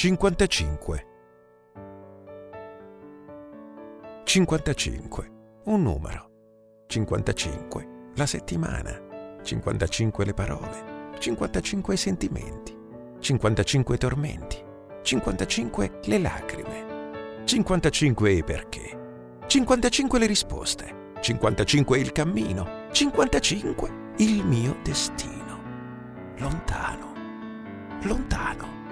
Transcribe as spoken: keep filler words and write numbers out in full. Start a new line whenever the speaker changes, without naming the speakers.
cinquantacinque. cinquantacinque, un numero. cinquantacinque, la settimana. cinquantacinque le parole. cinquantacinque i sentimenti. cinquantacinque i tormenti. cinquantacinque le lacrime. cinquantacinque i perché. cinquantacinque le risposte. cinquantacinque il cammino. cinquantacinque il mio destino. Lontano, lontano.